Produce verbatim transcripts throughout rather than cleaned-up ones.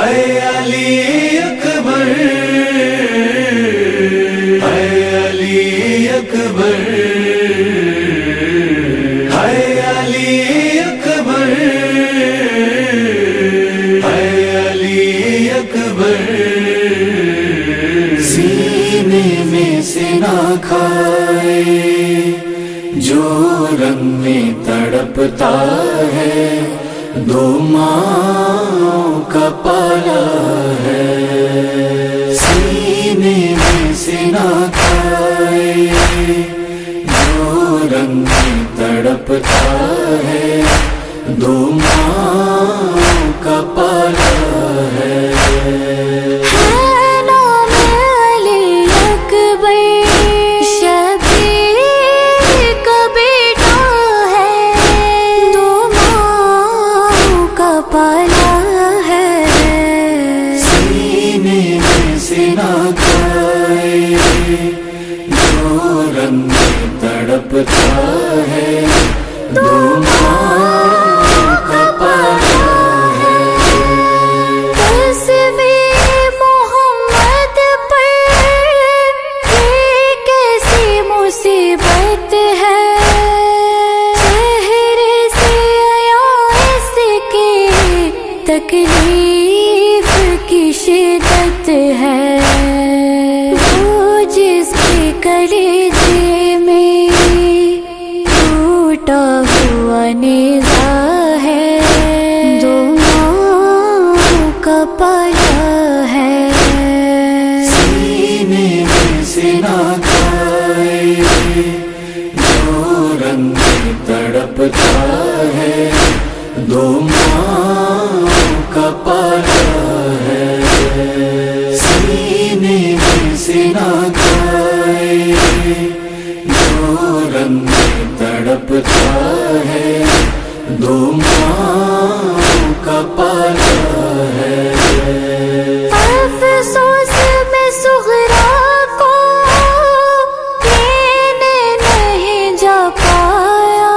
اے علی اکبر، اے علی اکبر، اے علی اکبر، اے علی اکبر، سینے میں سے نہ کھائے جو رنگ میں تڑپتا ہے، دو ماں کا پالا ہے، سینے میں سے نہ کھائے جو رنگ میں تڑپتا ہے، دو ماں کا پالا ہے۔ تڑپتا ہے دو ماں کا پالا ہے۔ تصویر محمد پر یہ کیسی مصیبت ہے، چہرے سے آیا اس کی تکلیف کی شدت ہے، وہ جس کے کلیجے میں ٹوٹا ہوا نیزہ ہے، دو ماں کا پالا ہے، سینے میں سے نہ کھائے جو رنگ میں تڑپتا ہے، دو ماں کا پالا ہے، سینے میں سے نہ کھائے جو رنگ میں تڑپتا ہے، دو ماں کا پالا ہے۔ افسوس میں صغرا کو لینے نہیں جا پایا،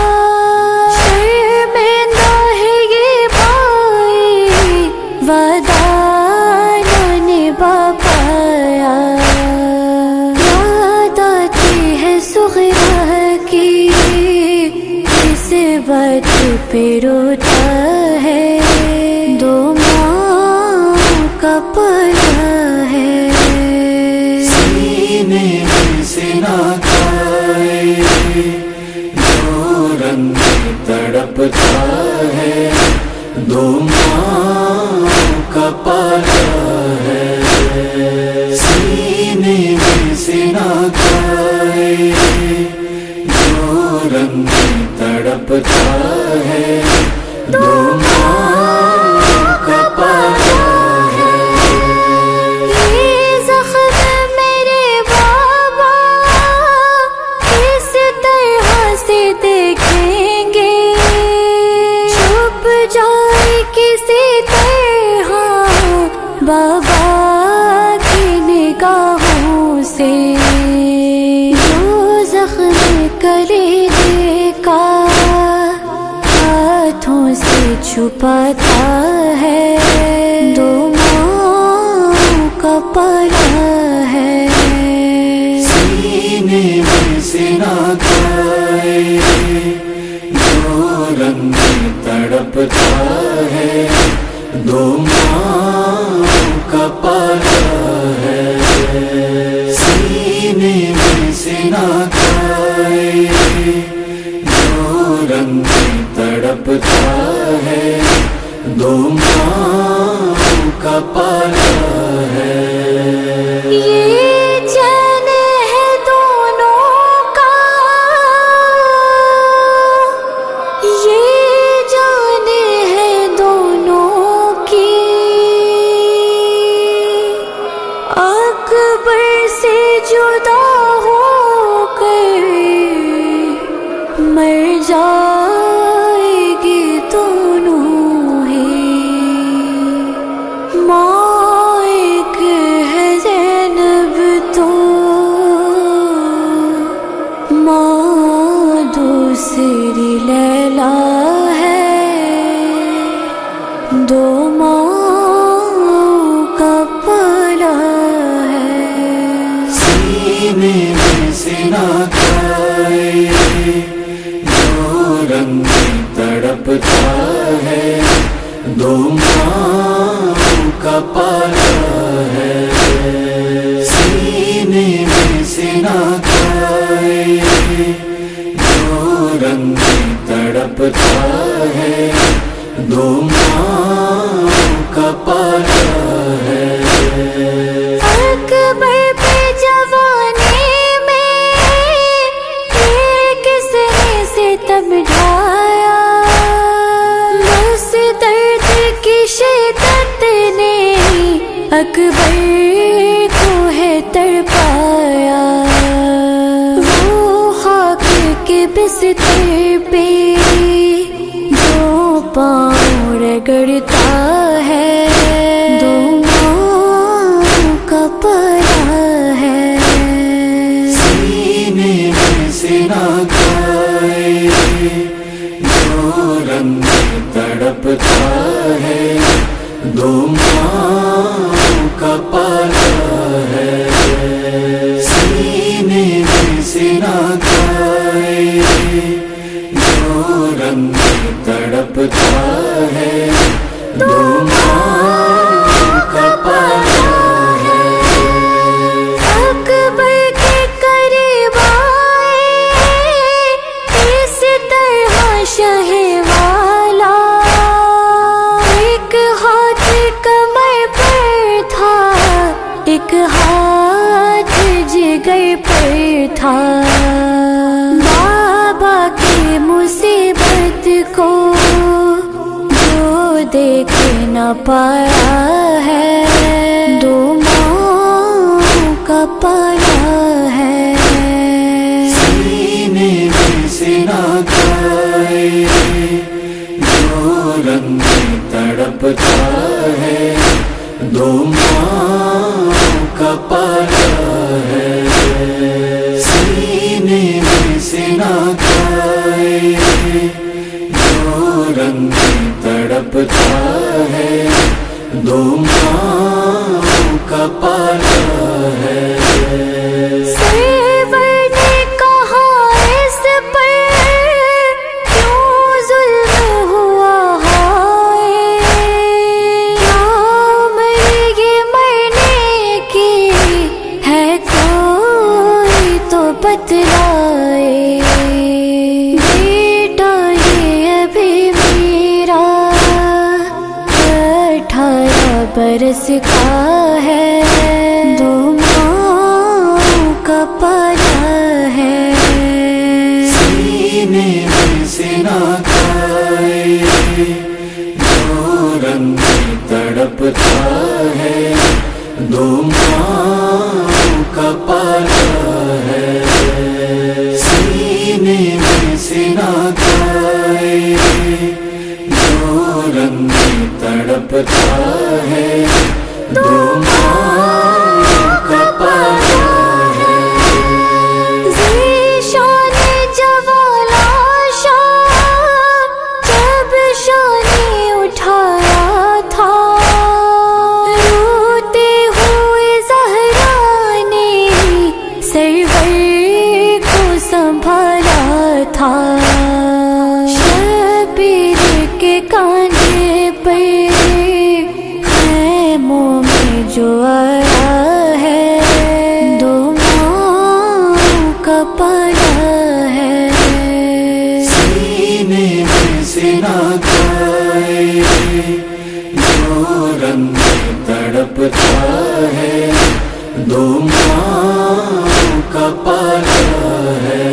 شرمندہ ہے یہ بھائی وعدہ نہ نبھا پایا، یاد آتی ہے صغرا کی اس بات پہ روتا ہے، دو ماں کا پالا ہے، سینے میں سے نہ کھائے جو رنگ میں تڑپتا ہے، دو ماں کا پالا ہے، سینے میں سے نہ کھائے جو رنگ میں تڑپتا ہے، دو ماں کا پالا ہے۔ یہ زخم میرے بابا کس طرح سے دیکھیں گے، چھپ جائے کسی طرح بابا کی نگاہوں سے، جو زخم کلیجے کا ہاتھوں سے چھپاتا ہے، دو ماں کا پالا ہے، سینے میں سے نہ کھائے جو رنگ میں تڑپتا ہے، دو ماں کا پالا ہے، سینے میں سے نہ کھائے جو رنگ میں تڑپتا ہے، دو ماں کا پالا ہے۔ یہ چین ہے دونوں کا، یہ جان ہے دونوں کی، اکبر سے جدا ہو کر مر جائے گی دونوں ہی، ماں ایک ہے زینب تو ماں دوسری لیلا ہے، دو ماں तड़पता है, दो माँ का पाला है। सीने में सीना खाए जो रंग तड़पता है, दो माँ का पाला है। अकबर पे जवानी में ये किसने सितम ढाया, बस दर्द की शिद्दत ने अकबर को है तड़पाया। वो खाक के बिस्तर पे जो पाँव रगड़ता है, दो माँ का पाला है। सीने में सीना खाए जो रंग तड़पता है, दो माँ का पाला है। सीने में सीना खाए जो रंग तड़पता है, दो माँ का पाला है। अकबर के करीब आए इस तरह शहवाला, एक हाथ कमर पर था, एक हाथ जिगर पर था। बाबा की मुसीबत को जो देख न पाया है, दो माँ का पाला है। सीने में सीना खाए जो रंग तड़पता है, दो माँ का पाला है। सीने में सीना खाए जो रंग तड़पता है, दो माँ का पाला है। सरवर ने कहा इस पर क्यों जुल्म हुआ हाय, क्या मरेगी मरने की है कोई तो बतलाए। बेटा ये अभी मेरा अठारह बरस का है, दो माँ का पाला है। सीने में सीना खाए जो रंग तड़पता है, दो माँ का पाला है। सीने में सीना खाए जो रंग तड़पता है, दो माँ का पाला है। ज़ीशान जवाला शाह जब शानी उठाया था, रोते हुए ज़हरा ने सरवर को संभाला था। शबीर के कांधे पर खैमों में जो आया है, दो माँ का पाला है। सीने में सीना खाए जो रंग तड़पता है, दो माँ का पाला है।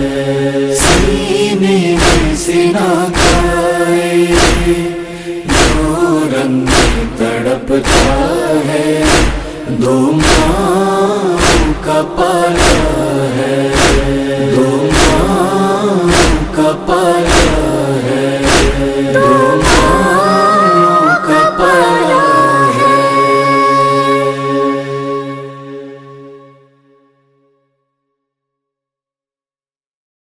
सीने में सीना खाए जो रंग तड़पता है, दो माँ का पाला है।